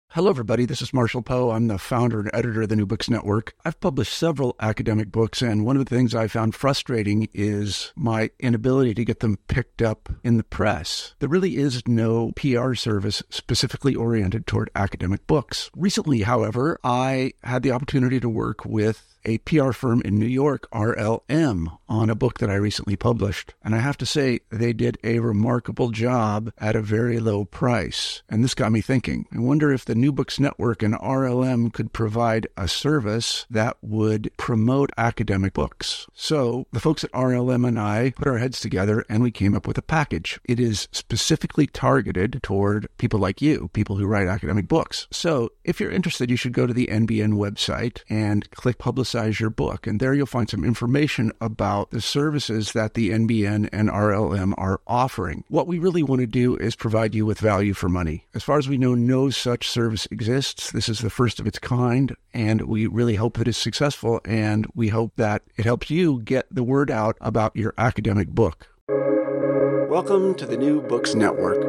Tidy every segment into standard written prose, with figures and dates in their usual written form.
Hello, everybody. This is Marshall Poe. I'm the founder and editor of the New Books Network. I've published several academic books, and one of the things I found frustrating is my inability to get them picked up in the press. There really is no PR service specifically oriented toward academic books. Recently, however, I had the opportunity to work with a PR firm in New York, RLM, on a book that I recently published. And I have to say, they did a remarkable job at a very low price. And this got me thinking. I wonder if the New Books Network and RLM could provide a service that would promote academic books. So the folks at RLM and I put our heads together and we came up with a package. It is specifically targeted toward people like you, people who write academic books. So if you're interested, you should go to the NBN website and click Publicize Your Book. And there you'll find some information about the services that the NBN and RLM are offering. What we really want to do is provide you with value for money. As far as we know, no such service exists. This is the first of its kind, and we really hope that it's successful, and we hope that it helps you get the word out about your academic book. Welcome to the New Books Network.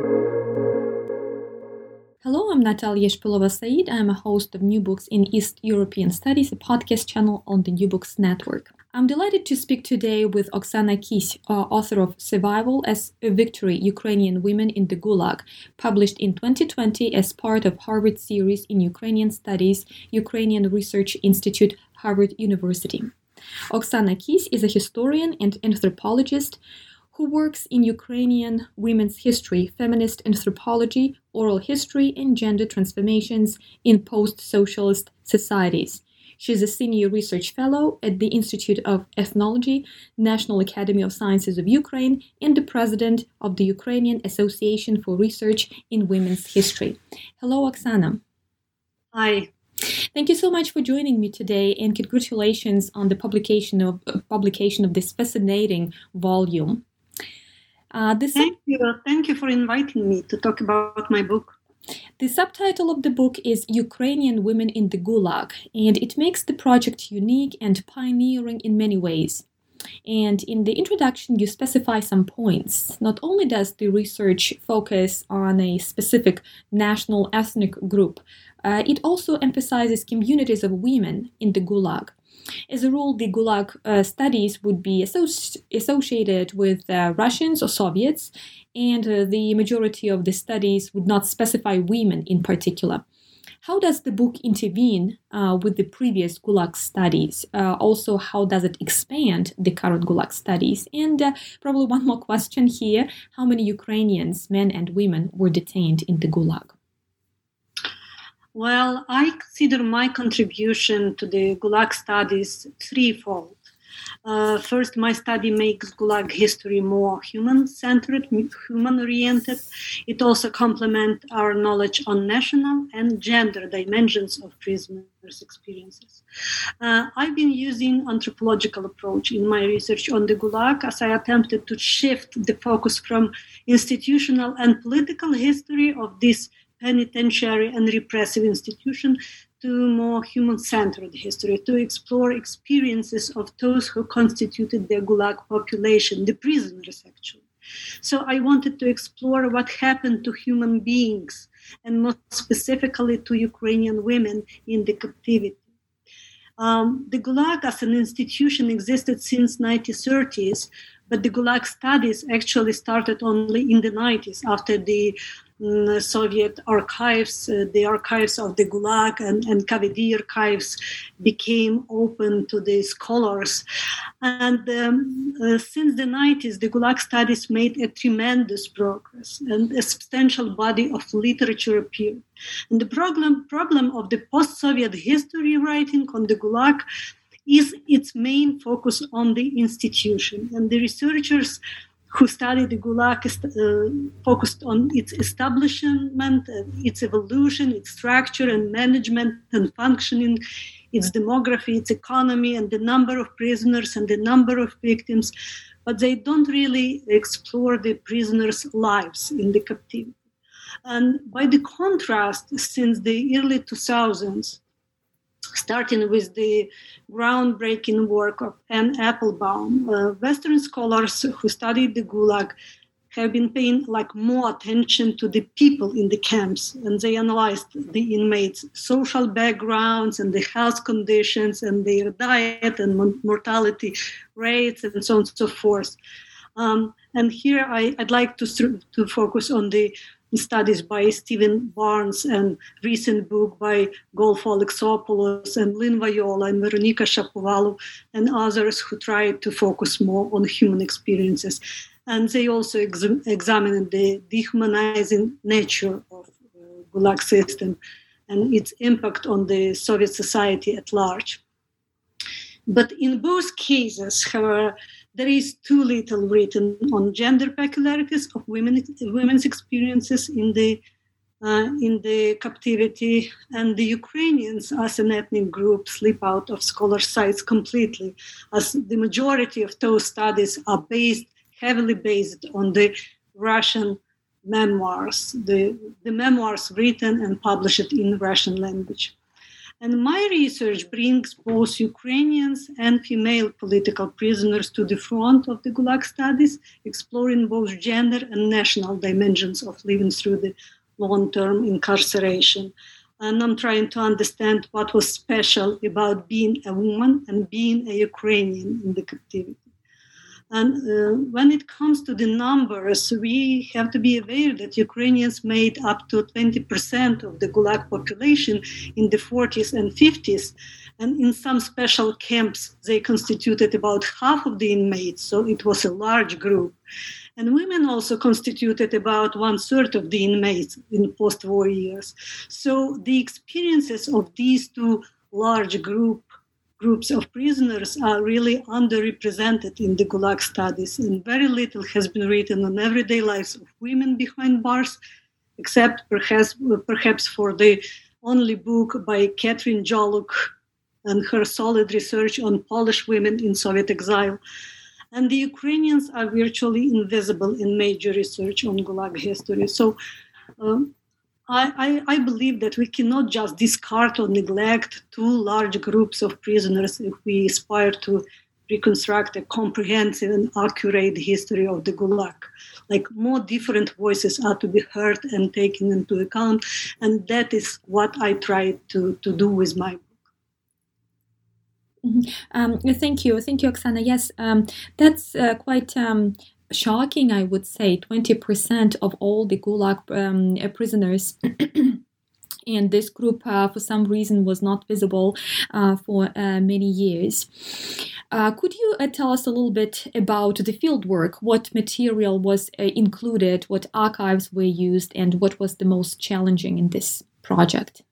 Hello, I'm Natalia Shpilova-Said. I'm a host of New Books in East European Studies, a podcast channel on the New Books Network. I'm delighted to speak today with Oksana Kis, author of Survival as a Victory, Ukrainian Women in the Gulag, published in 2020 as part of Harvard series in Ukrainian Studies, Ukrainian Research Institute, Harvard University. Oksana Kis is a historian and anthropologist who works in Ukrainian women's history, feminist anthropology, oral history, and gender transformations in post-socialist societies. She is a senior research fellow at the Institute of Ethnology, National Academy of Sciences of Ukraine, and the president of the Ukrainian Association for Research in Women's History. Hello, Oksana. Hi. Thank you so much for joining me today, and congratulations on the publication of this fascinating volume. Thank you for inviting me to talk about my book. The subtitle of the book is Ukrainian Women in the Gulag, and it makes the project unique and pioneering in many ways. And in the introduction, you specify some points. Not only does the research focus on a specific national ethnic group, it also emphasizes communities of women in the Gulag. As a rule, the Gulag studies would be associated with Russians or Soviets, and the majority of the studies would not specify women in particular. How does the book intervene with the previous Gulag studies? Also, how does it expand the current Gulag studies? And probably one more question here. How many Ukrainians, men and women, were detained in the Gulag? Well, I consider my contribution to the Gulag studies threefold. First, my study makes Gulag history more human-centered, human-oriented. It also complements our knowledge on national and gender dimensions of prisoners' experiences. I've been using anthropological approach in my research on the Gulag as I attempted to shift the focus from institutional and political history of this penitentiary and repressive institution to more human-centered history, to explore experiences of those who constituted the Gulag population, the prisoners actually. So I wanted to explore what happened to human beings, and more specifically to Ukrainian women in the captivity. The Gulag as an institution existed since 1930s, but the Gulag studies actually started only in the 90s after the Soviet archives, the archives of the Gulag and KVD archives became open to the scholars. And since the 90s, the Gulag studies made a tremendous progress and a substantial body of literature appeared. And the problem of the post-Soviet history writing on the Gulag is its main focus on the institution. And the researchers who studied the Gulag focused on its establishment, its evolution, its structure and management and functioning, its demography, its economy, and the number of prisoners and the number of victims, but they don't really explore the prisoners' lives in the captivity. And by the contrast, since the early 2000s, starting with the groundbreaking work of Anne Applebaum, Western scholars who studied the Gulag have been paying more attention to the people in the camps, and they analyzed the inmates' social backgrounds and the health conditions and their diet and mortality rates and so on and so forth. And here I'd like to focus on the studies by Stephen Barnes and recent book by Golfo Alexopoulos and Lynn Viola and Veronika Shapovalou and others who tried to focus more on human experiences. And they also examined the dehumanizing nature of the Gulag system and its impact on the Soviet society at large. But in both cases, however, there is too little written on gender peculiarities of women's experiences in the captivity, and the Ukrainians as an ethnic group slip out of scholars' sights completely, as the majority of those studies are heavily based on the Russian memoirs, the memoirs written and published in Russian language. And my research brings both Ukrainians and female political prisoners to the front of the Gulag studies, exploring both gender and national dimensions of living through the long-term incarceration. And I'm trying to understand what was special about being a woman and being a Ukrainian in the captivity. And when it comes to the numbers, we have to be aware that Ukrainians made up to 20% of the Gulag population in the 40s and 50s. And in some special camps, they constituted about half of the inmates, so it was a large group. And women also constituted about 1/3 of the inmates in post-war years. So the experiences of these two large groups of prisoners are really underrepresented in the Gulag studies, and very little has been written on everyday lives of women behind bars, except perhaps for the only book by Katrin Joluk and her solid research on Polish women in Soviet exile. And the Ukrainians are virtually invisible in major research on Gulag history. So I believe that we cannot just discard or neglect two large groups of prisoners if we aspire to reconstruct a comprehensive and accurate history of the Gulag. More different voices are to be heard and taken into account, and that is what I try to do with my book. Mm-hmm. Thank you, Oksana. Yes, that's quite shocking, I would say. 20% of all the Gulag prisoners, and this group, for some reason, was not visible for many years. Could you tell us a little bit about the fieldwork? What material was included? What archives were used? And what was the most challenging in this project?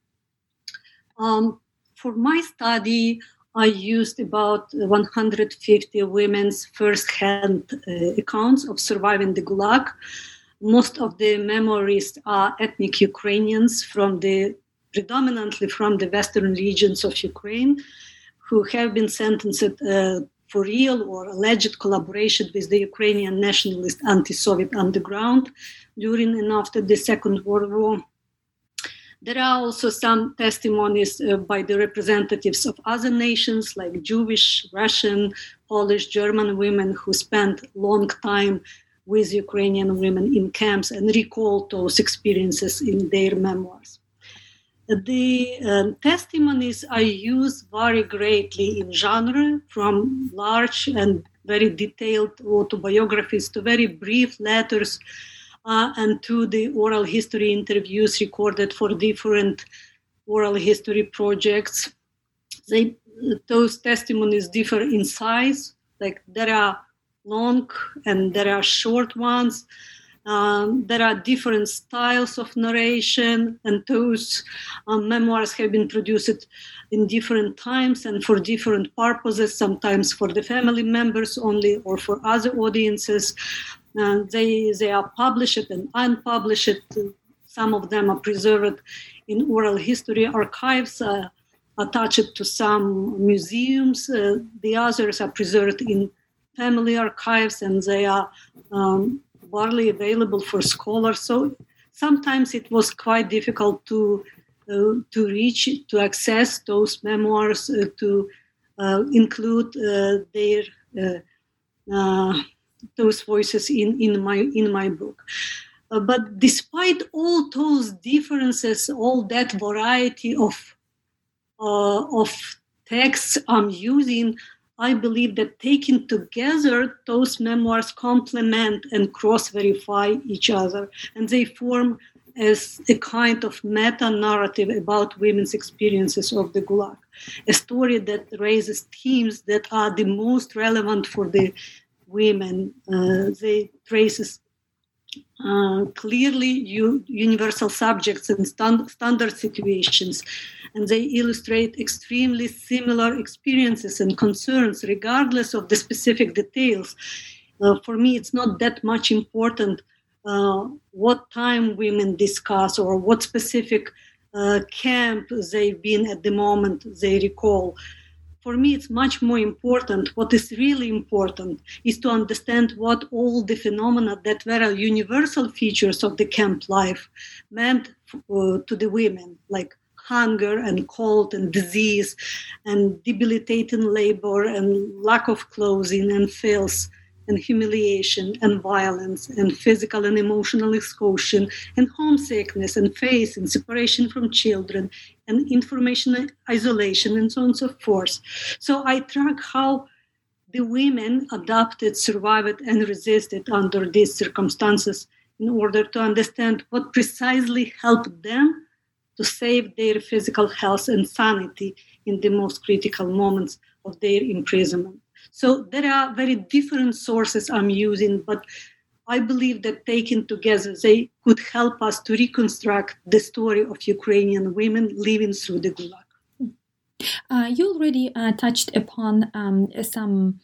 For my study, I used about 150 women's first-hand accounts of surviving the Gulag. Most of the memoirists are ethnic Ukrainians predominantly from the western regions of Ukraine, who have been sentenced for real or alleged collaboration with the Ukrainian nationalist anti-Soviet underground during and after the Second World War. There are also some testimonies by the representatives of other nations like Jewish, Russian, Polish, German women who spent long time with Ukrainian women in camps and recall those experiences in their memoirs. The testimonies I use vary greatly in genre, from large and very detailed autobiographies to very brief letters, and to the oral history interviews recorded for different oral history projects. Those testimonies differ in size, there are long and there are short ones. There are different styles of narration, and those memoirs have been produced in different times and for different purposes, sometimes for the family members only or for other audiences. They are published and unpublished. Some of them are preserved in oral history archives, attached to some museums. The others are preserved in family archives, and they are widely available for scholars. So sometimes it was quite difficult to access those memoirs, to include their those voices in my book. But despite all those differences, all that variety of texts I'm using, I believe that taken together, those memoirs complement and cross-verify each other, and they form as a kind of meta-narrative about women's experiences of the Gulag, a story that raises themes that are the most relevant for the women. They traces clearly universal subjects and standard situations, and they illustrate extremely similar experiences and concerns regardless of the specific details. For me, it's not that much important what time women discuss or what specific camp they've been at the moment they recall. For me, it's much more important. What is really important is to understand what all the phenomena that were universal features of the camp life meant to the women, like hunger and cold and disease and debilitating labor and lack of clothing and filth and humiliation and violence and physical and emotional exhaustion and homesickness and faith and separation from children and information isolation and so on and so forth. So I track how the women adapted, survived, and resisted under these circumstances in order to understand what precisely helped them to save their physical health and sanity in the most critical moments of their imprisonment. So there are very different sources I'm using, but I believe that taken together, they could help us to reconstruct the story of Ukrainian women living through the Gulag. You already touched upon some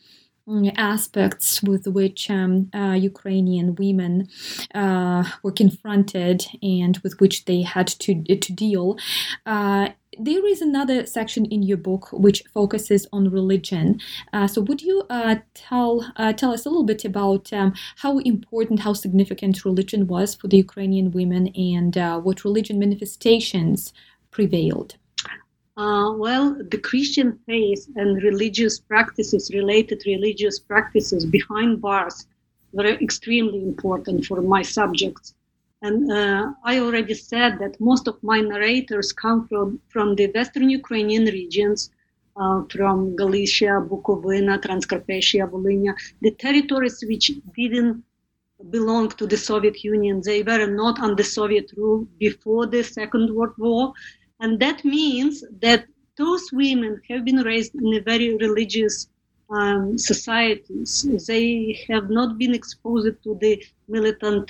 aspects with which Ukrainian women were confronted and with which they had to deal. There is another section in your book which focuses on religion. So would you tell us a little bit about how important, how significant religion was for the Ukrainian women and what religion manifestations prevailed? Well, the Christian faith and religious practices, related religious practices behind bars were extremely important for my subjects. And I already said that most of my narrators come from the Western Ukrainian regions, from Galicia, Bukovina, Transcarpathia, Volhynia, the territories which didn't belong to the Soviet Union. They were not under Soviet rule before the Second World War. And that means that those women have been raised in a very religious societies. They have not been exposed to the militant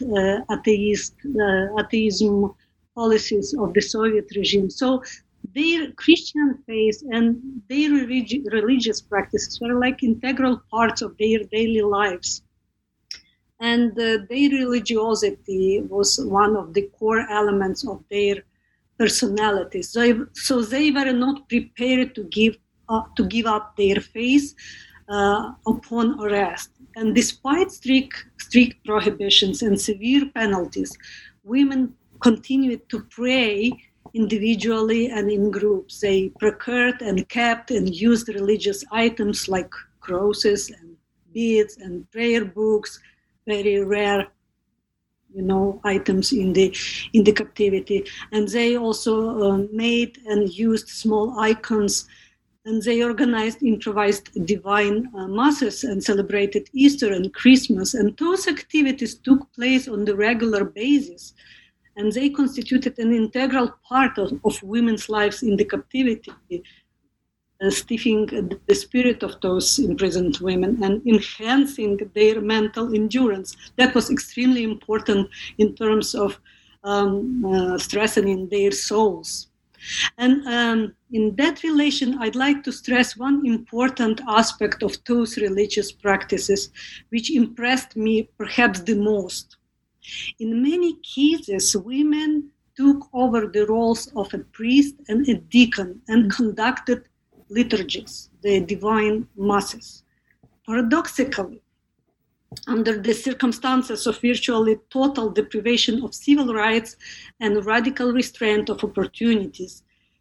atheism policies of the Soviet regime. So their Christian faith and their religious practices were like integral parts of their daily lives. And their religiosity was one of the core elements of their personalities. So they were not prepared to give up their faith upon arrest. And despite strict prohibitions and severe penalties, women continued to pray individually and in groups. They procured and kept and used religious items like crosses and beads and prayer books, very rare items in the captivity. And they also made and used small icons, and they organized improvised divine masses and celebrated Easter and Christmas. And those activities took place on the regular basis, and they constituted an integral part of women's lives in the captivity, stiffening the spirit of those imprisoned women and enhancing their mental endurance. That was extremely important in terms of strengthening their souls. And in that relation, I'd like to stress one important aspect of those religious practices, which impressed me perhaps the most. In many cases, women took over the roles of a priest and a deacon and conducted liturgies, the divine masses. Paradoxically, under the circumstances of virtually total deprivation of civil rights and radical restraint of opportunities,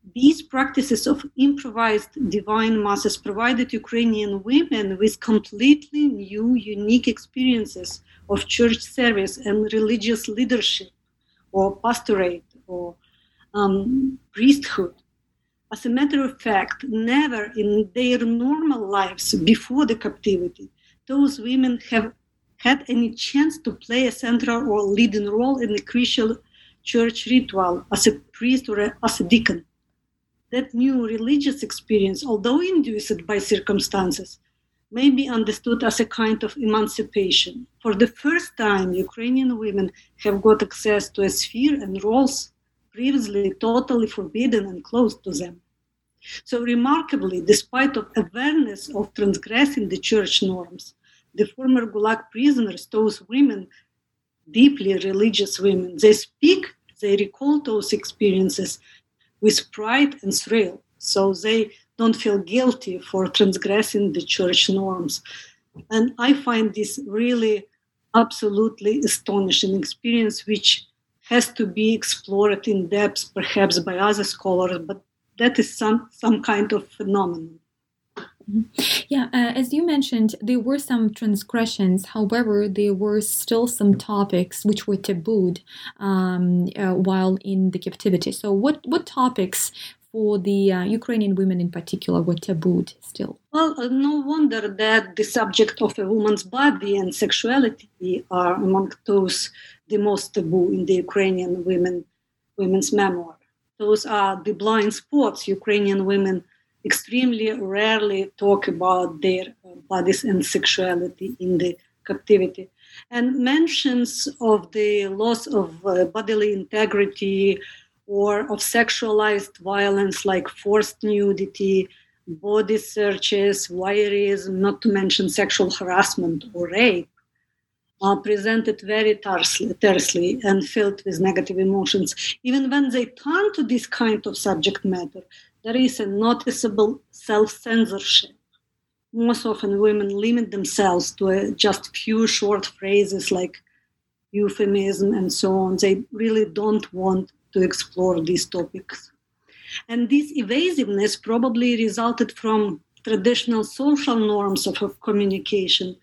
These practices of improvised divine masses provided Ukrainian women with completely new, unique experiences of church service and religious leadership, or pastorate, or priesthood. As a matter of fact, never in their normal lives before the captivity, those women have had any chance to play a central or leading role in a crucial church ritual as a priest or as a deacon. That new religious experience, although induced by circumstances, may be understood as a kind of emancipation. For the first time, Ukrainian women have got access to a sphere and roles previously totally forbidden and closed to them. So remarkably, despite of awareness of transgressing the church norms, the former Gulag prisoners, those women, deeply religious women, they recall those experiences with pride and thrill, so they don't feel guilty for transgressing the church norms. And I find this really absolutely astonishing experience, which has to be explored in depth, perhaps by other scholars, but that is some kind of phenomenon. Yeah, as you mentioned, there were some transgressions. However, there were still some topics which were tabooed while in the captivity. So what topics for the Ukrainian women in particular were tabooed still? Well, no wonder that the subject of a woman's body and sexuality are among those the most taboo in the Ukrainian women's memoir. Those are the blind spots. Ukrainian women extremely rarely talk about their bodies and sexuality in the captivity. And mentions of the loss of bodily integrity or of sexualized violence like forced nudity, body searches, voyeurism, not to mention sexual harassment or rape, are presented very tersely and filled with negative emotions. Even when they turn to this kind of subject matter, there is a noticeable self-censorship. Most often women limit themselves to just few short phrases like euphemism and so on. They really don't want to explore these topics. And this evasiveness probably resulted from traditional social norms of communication,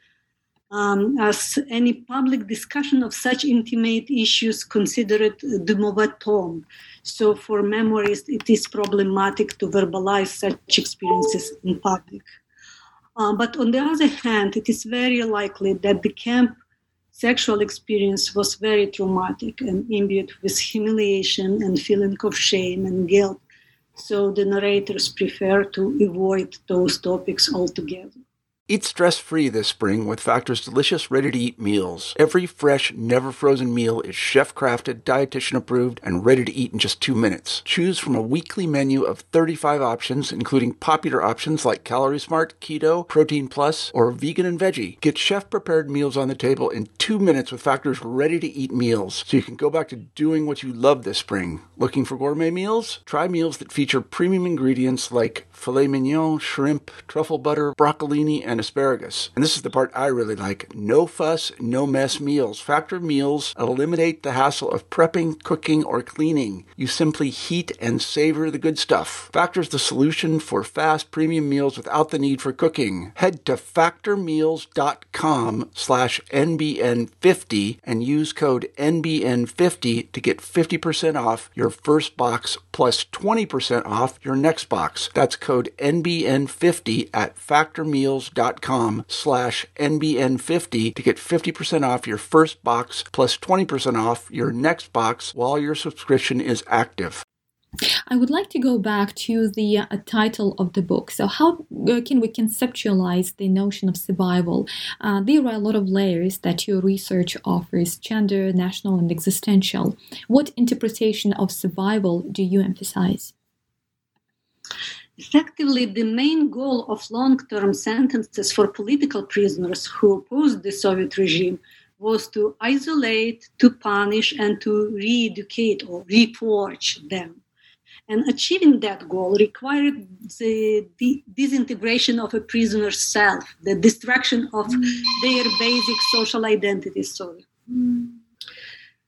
as any public discussion of such intimate issues considered de mauvais ton. So for memoirists, it is problematic to verbalize such experiences in public. But on the other hand, it is very likely that the camp sexual experience was very traumatic and imbued with humiliation and feeling of shame and guilt. So the narrators prefer to avoid those topics altogether. Eat stress-free this spring with Factor's delicious, ready-to-eat meals. Every fresh, never-frozen meal is chef-crafted, dietitian-approved, and ready to eat in just 2 minutes. Choose from a weekly menu of 35 options, including popular options like Calorie Smart, Keto, Protein Plus, or Vegan and Veggie. Get chef-prepared meals on the table in 2 minutes with Factor's ready-to-eat meals, so you can go back to doing what you love this spring. Looking for gourmet meals? Try meals that feature premium ingredients like filet mignon, shrimp, truffle butter, broccolini, and asparagus. And this is the part I really like. No fuss, no mess meals. Factor meals eliminate the hassle of prepping, cooking, or cleaning. You simply heat and savor the good stuff. Factor's the solution for fast premium meals without the need for cooking. Head to factormeals.com/NBN50 and use code NBN50 to get 50% off your first box plus 20% off your next box. That's code NBN50 at factormeals.com/NBN50 to get 50% off your first box plus 20% off your next box while your subscription is active. I would like to go back to the title of the book. So how can we conceptualize the notion of survival? There are a lot of layers that your research offers: gender, national, and existential. What interpretation of survival do you emphasize? Effectively, the main goal of long-term sentences for political prisoners who opposed the Soviet regime was to isolate, to punish, and to re-educate or reforge them. And achieving that goal required the disintegration of a prisoner's self, the destruction of their basic social identity.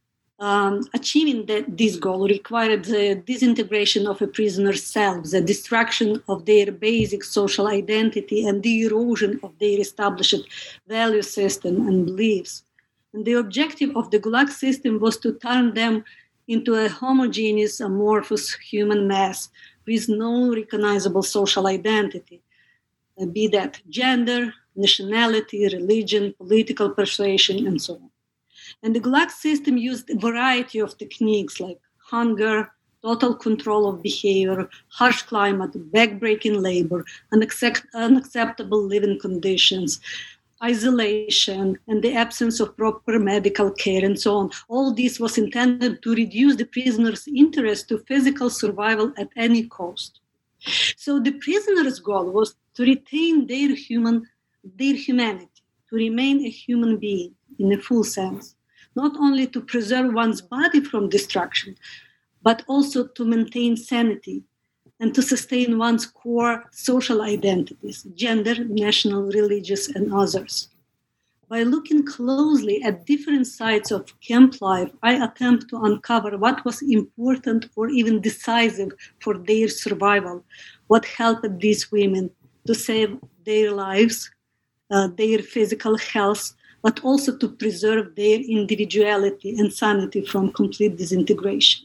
Achieving this goal required the disintegration of a prisoner's self, the destruction of their basic social identity, and the erosion of their established value system and beliefs. And the objective of the Gulag system was to turn them into a homogeneous, amorphous human mass with no recognizable social identity, be that gender, nationality, religion, political persuasion, and so on. And the Gulag system used a variety of techniques like hunger, total control of behavior, harsh climate, backbreaking labor, unacceptable living conditions, isolation, and the absence of proper medical care, and so on. All this was intended to reduce the prisoner's interest to physical survival at any cost. So the prisoner's goal was to retain their humanity, to remain a human being in a full sense, not only to preserve one's body from destruction, but also to maintain sanity and to sustain one's core social identities, gender, national, religious, and others. By looking closely at different sides of camp life, I attempt to uncover what was important or even decisive for their survival, what helped these women to save their lives, their physical health, but also to preserve their individuality and sanity from complete disintegration.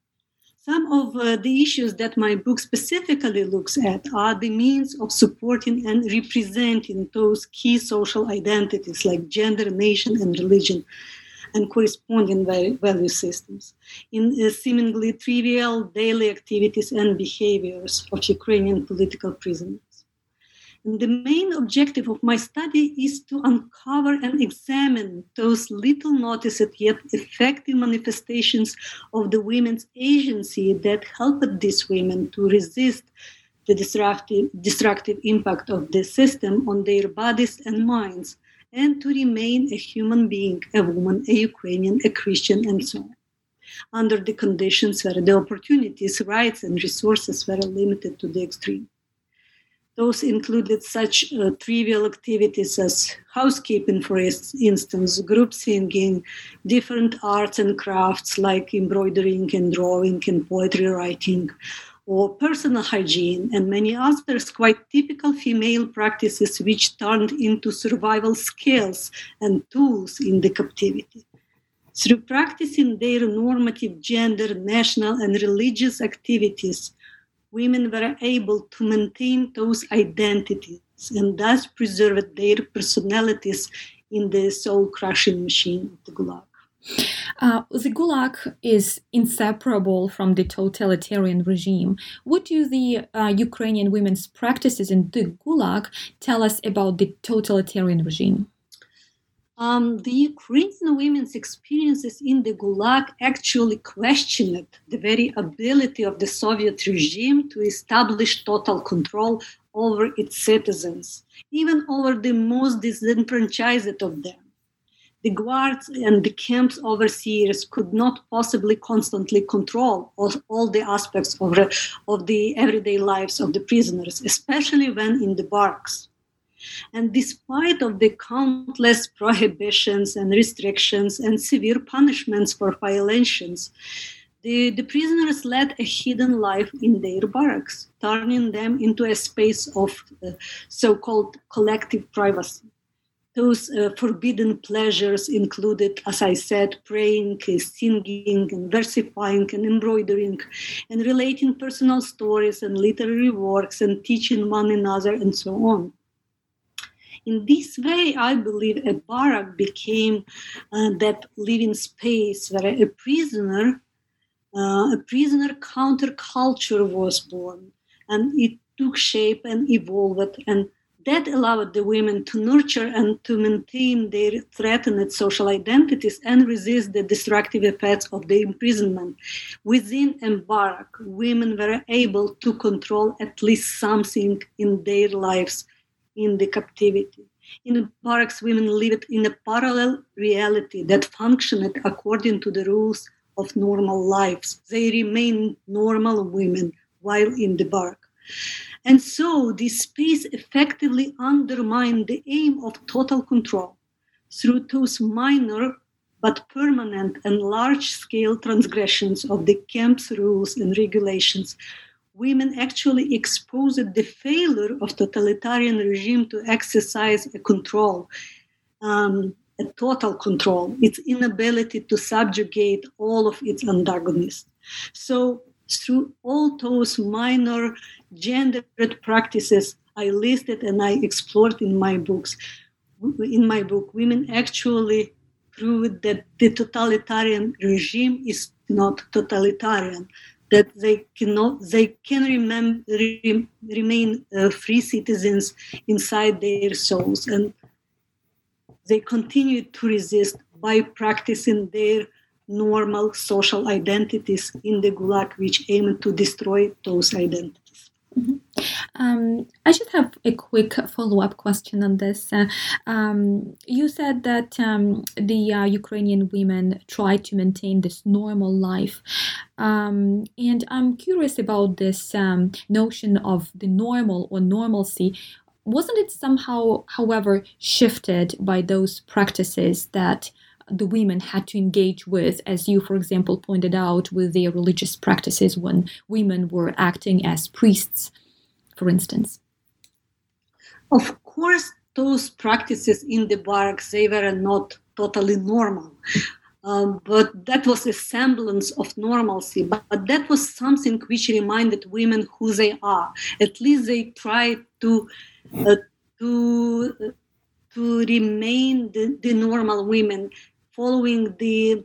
Some of the issues that my book specifically looks at are the means of supporting and representing those key social identities like gender, nation, and religion, and corresponding value systems in seemingly trivial daily activities and behaviors of Ukrainian political prisoners. And the main objective of my study is to uncover and examine those little noticed yet effective manifestations of the women's agency that helped these women to resist the destructive impact of the system on their bodies and minds, and to remain a human being, a woman, a Ukrainian, a Christian, and so on, under the conditions where the opportunities, rights, and resources were limited to the extreme. Those included such trivial activities as housekeeping, for instance, group singing, different arts and crafts like embroidering and drawing and poetry writing, or personal hygiene, and many others quite typical female practices which turned into survival skills and tools in the captivity. Through practicing their normative gender, national, and religious activities, women were able to maintain those identities and thus preserve their personalities in the soul-crushing machine of the Gulag. The Gulag is inseparable from the totalitarian regime. What do the Ukrainian women's practices in the Gulag tell us about the totalitarian regime? The Ukrainian women's experiences in the Gulag actually questioned the very ability of the Soviet regime to establish total control over its citizens, even over the most disenfranchised of them. The guards and the camp's overseers could not possibly constantly control all the aspects of the everyday lives of the prisoners, especially when in the barracks. And despite of the countless prohibitions and restrictions and severe punishments for violations, the prisoners led a hidden life in their barracks, turning them into a space of so-called collective privacy. Those forbidden pleasures included, as I said, praying, singing, and versifying, and embroidering, and relating personal stories and literary works, and teaching one another, and so on. In this way, I believe a barrack became that living space where a prisoner counterculture was born, and it took shape and evolved, and that allowed the women to nurture and to maintain their threatened social identities and resist the destructive effects of the imprisonment. Within a barrack, women were able to control at least something in their lives in the captivity. In barracks, women lived in a parallel reality that functioned according to the rules of normal lives. They remained normal women while in the barrack. And so this space effectively undermined the aim of total control through those minor but permanent and large-scale transgressions of the camp's rules and regulations, women actually exposed the failure of totalitarian regime to exercise a control, a total control, its inability to subjugate all of its antagonists. So through all those minor gendered practices I listed and I explored in my book, women actually proved that the totalitarian regime is not totalitarian, that they can remain free citizens inside their souls, and they continue to resist by practicing their normal social identities in the Gulag, which aim to destroy those identities. Mm-hmm. I should have a quick follow-up question on this. You said that the Ukrainian women try to maintain this normal life. And I'm curious about this notion of the normal or normalcy. Wasn't it somehow, however, shifted by those practices that the women had to engage with, as you, for example, pointed out, with their religious practices when women were acting as priests, for instance? Of course, those practices in the barracks, they were not totally normal. But that was a semblance of normalcy. But that was something which reminded women who they are. At least they tried to remain the normal women, following the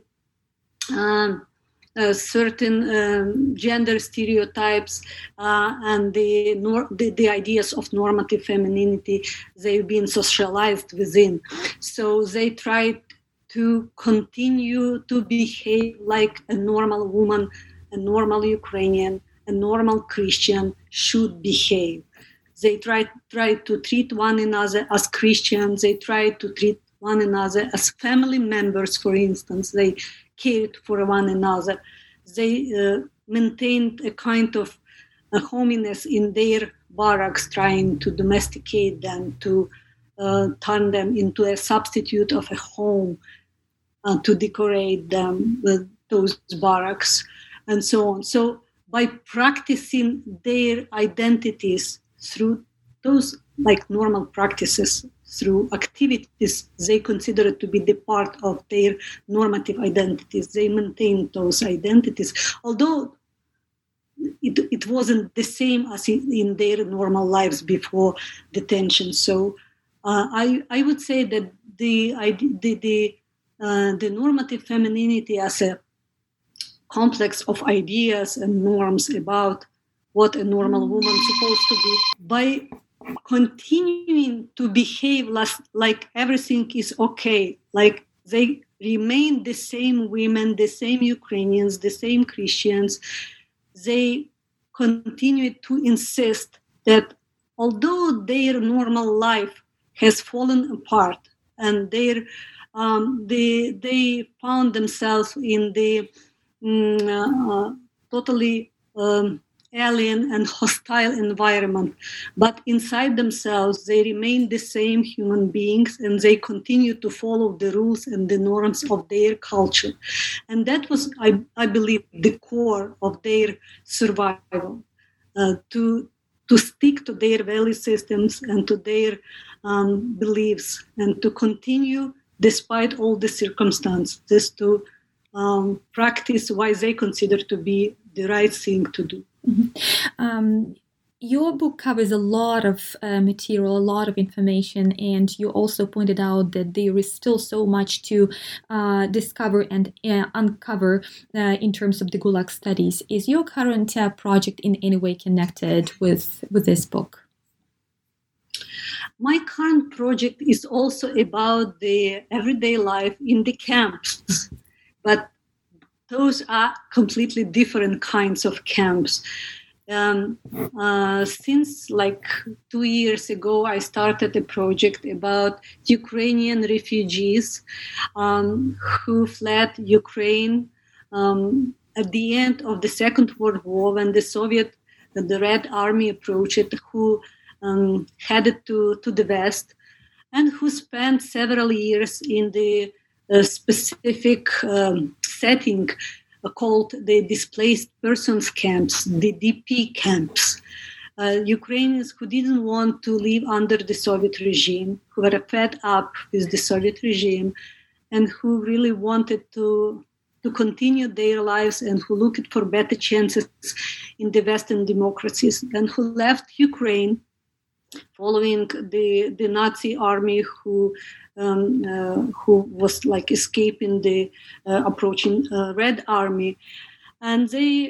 certain gender stereotypes and the ideas of normative femininity they've been socialized within. So they tried to continue to behave like a normal woman, a normal Ukrainian, a normal Christian should behave. They tried to treat one another as Christians. They tried to treat one another as family members, for instance. They cared for one another. They maintained a kind of a hominess in their barracks, trying to domesticate them, to turn them into a substitute of a home, to decorate them with those barracks, and so on. So by practicing their identities through those like normal practices, through activities they consider it to be the part of their normative identities, they maintain those identities, although it wasn't the same as in their normal lives before detention. So I would say that the normative femininity as a complex of ideas and norms about what a normal woman is supposed to be, by continuing to behave like everything is okay, like they remain the same women, the same Ukrainians, the same Christians, they continue to insist that although their normal life has fallen apart and they found themselves in the totally alien and hostile environment, but inside themselves they remain the same human beings and they continue to follow the rules and the norms of their culture. And that was, I believe, the core of their survival, to stick to their value systems and to their beliefs, and to continue despite all the circumstances to practice what they consider to be the right thing to do. Mm-hmm. Your book covers a lot of material, a lot of information, and you also pointed out that there is still so much to discover and uncover in terms of the Gulag studies. Is your current project in any way connected with this book? My current project is also about the everyday life in the camps, but those are completely different kinds of camps. Since like 2 years ago, I started a project about Ukrainian refugees who fled Ukraine at the end of the Second World War, when the Red Army approached it, who headed to the West, and who spent several years in the a specific setting called the Displaced Persons Camps, the DP camps. Ukrainians who didn't want to live under the Soviet regime, who were fed up with the Soviet regime, and who really wanted to continue their lives and who looked for better chances in the Western democracies, and who left Ukraine following the Nazi army who was like escaping the approaching Red Army. And they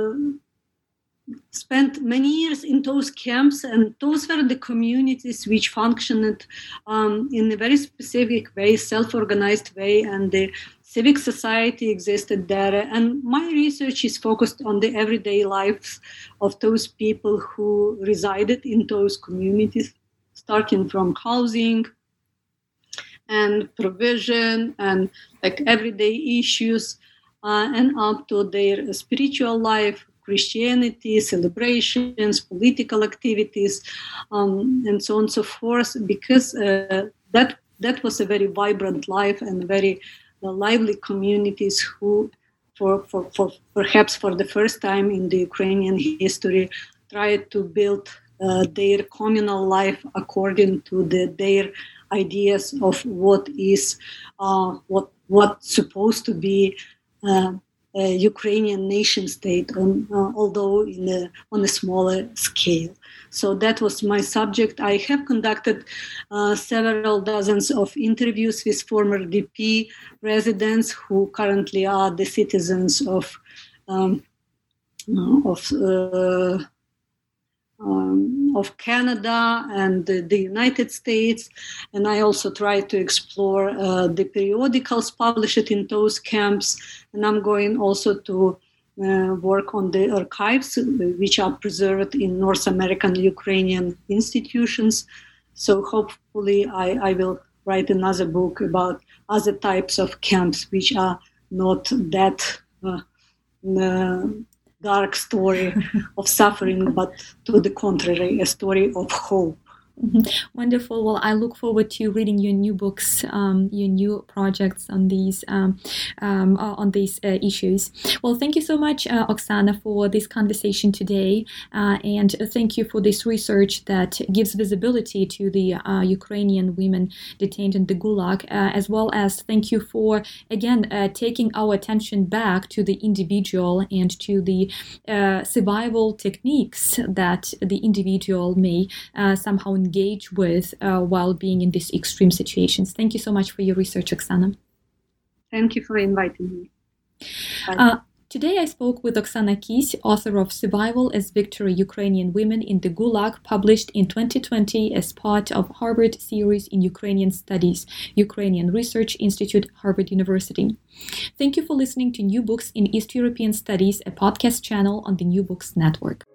spent many years in those camps, and those were the communities which functioned in a very specific way, self-organized way, and the civic society existed there. And my research is focused on the everyday lives of those people who resided in those communities, starting from housing and provision and like everyday issues, and up to their spiritual life, Christianity, celebrations, political activities, and so on and so forth, because that was a very vibrant life and very lively communities who, for perhaps for the first time in the Ukrainian history, tried to build their communal life according to their ideas of what is what's supposed to be a Ukrainian nation state, although on a smaller scale. So that was my subject. I have conducted several dozens of interviews with former DP residents who currently are the citizens of Canada and the United States, and I also try to explore the periodicals published in those camps, and I'm going also to work on the archives which are preserved in North American Ukrainian institutions. So hopefully I will write another book about other types of camps which are not that dark story of suffering, but to the contrary, a story of hope. Mm-hmm. Wonderful. Well, I look forward to reading your new books, your new projects on these issues. Well, thank you so much, Oksana, for this conversation today, and thank you for this research that gives visibility to the Ukrainian women detained in the Gulag, as well as thank you for again taking our attention back to the individual and to the survival techniques that the individual may somehow engage with while being in these extreme situations. Thank you so much for your research, Oksana. Thank you for inviting me. Today I spoke with Oksana Kis, author of Survival as Victory: Ukrainian Women in the Gulag, published in 2020 as part of Harvard series in Ukrainian Studies, Ukrainian Research Institute, Harvard University. Thank you for listening to New Books in East European Studies, a podcast channel on the New Books Network.